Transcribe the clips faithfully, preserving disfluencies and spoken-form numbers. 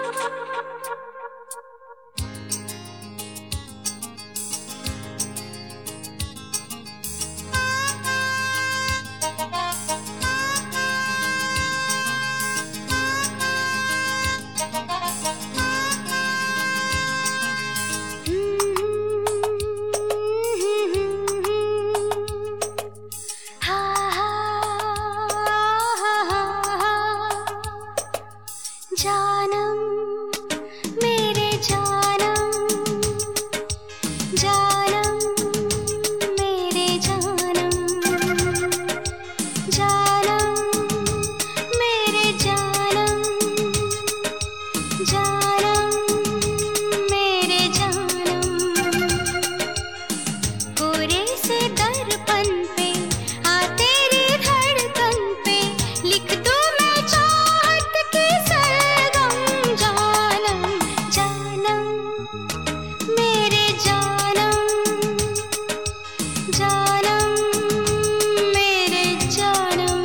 जानम मेरे जानम, जानम मेरे जानम, जानम मेरे जानम, जानम मेरे जानम। कोरे से दर्पण पे आ तेरी धड़कन पे लिख दूं मैं चाहत की सरगम। जानम जानम मेरे जानम, जानम मेरे जानम।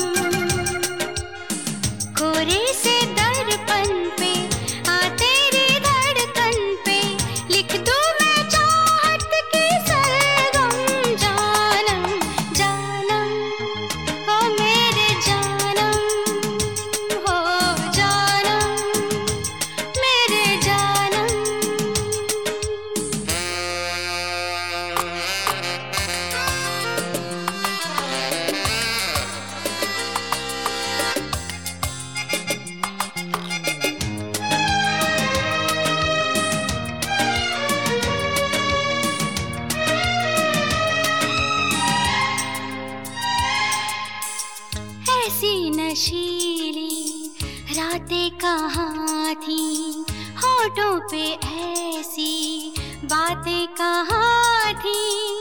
कोरे से दर्पण पे आ तेरी धड़कन पे लिख दूं मैं चाहत की सरगम। जानम जानम ओ मेरे जानम, हो जानम मेरे जानम। ऐसी नशीली रातें कहाँ थी, होठों पे ऐसी बातें कहाँ थी।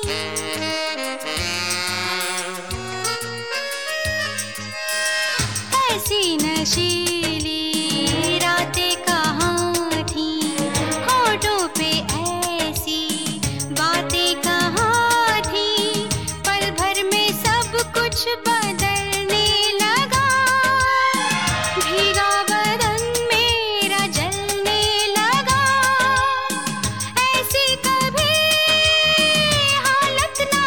ऐसी नशीली रातें कहाँ थी, होठों पे ऐसी बातें कहाँ थी। पल भर में सब कुछ बदलने लगा, भीगा बदन मेरा जलने लगा। ऐसी कभी हालत ना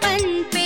तन पे